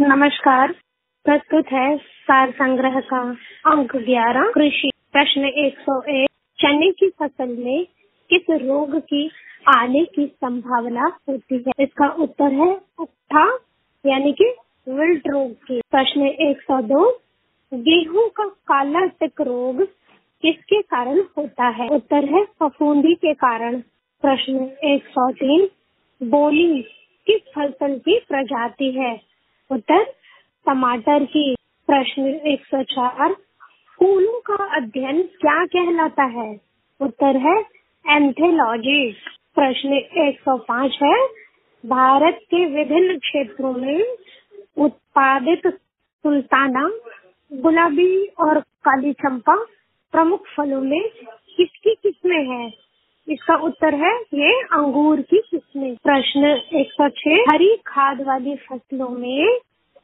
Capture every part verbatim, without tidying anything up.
नमस्कार। प्रस्तुत है सार संग्रह का अंक ग्यारह कृषि। प्रश्न एक सौ एक। चने की फसल में किस रोग की आने की संभावना होती है? इसका उत्तर है उकठा यानी कि विल्ट रोग की। प्रश्न एक सौ दो। गेहूं का काला टिक रोग किसके कारण होता है? उत्तर है फफूंदी के कारण। प्रश्न एक सौ तीन। बोली किस फसल की प्रजाति है? उत्तर टमाटर की। प्रश्न एक सौ चार। फूलों का अध्ययन क्या कहलाता है? उत्तर है एंथोलॉजी। प्रश्न एक सौ पाँच है। भारत के विभिन्न क्षेत्रों में उत्पादित सुल्ताना, गुलाबी और काली चंपा प्रमुख फलों में किसकी किस्में हैं? इसका उत्तर है ये अंगूर की किस्में। प्रश्न एक सौ छह। हरी खाद वाली फसलों में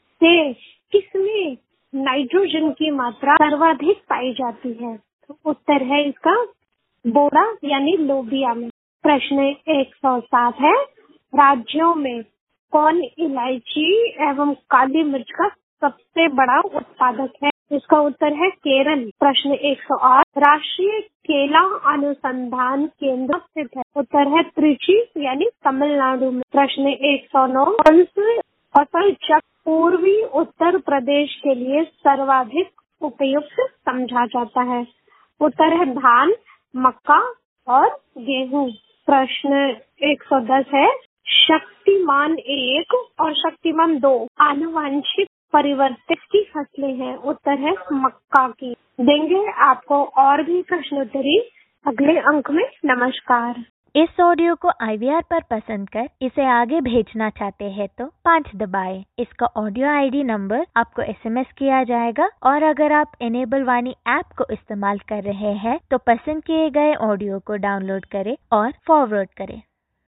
से किसमें नाइट्रोजन की मात्रा सर्वाधिक पाई जाती है? तो उत्तर है इसका बोड़ा यानी लोबिया में। प्रश्न एक सौ सात है। राज्यों में कौन इलायची एवं काली मिर्च का सबसे बड़ा उत्पादक है? इसका उत्तर है केरल। प्रश्न एक सौ आठ। राष्ट्रीय केला अनुसंधान केंद्र स्थित है? उत्तर है त्रिची यानी तमिलनाडु में। प्रश्न एक सौ नौ। कौन से फसल चक्र पूर्वी उत्तर प्रदेश के लिए सर्वाधिक उपयुक्त समझा जाता है? उत्तर है धान, मक्का और गेहूं। प्रश्न एक सौ दस है। शक्तिमान एक और शक्तिमान दो आनुवांशिक परिवर्तित की फसलें हैं? उत्तर है मक्का की। देंगे आपको और भी प्रश्नोत्तरी अगले अंक में। नमस्कार। इस ऑडियो को आई वी आर पर पसंद कर इसे आगे भेजना चाहते हैं तो पाँच दबाएं। इसका ऑडियो आई डी नंबर आपको एस एम एस किया जाएगा और अगर आप इनेबल वाणी ऐप को इस्तेमाल कर रहे हैं तो पसंद किए गए ऑडियो को डाउनलोड करें और फॉरवर्ड करें।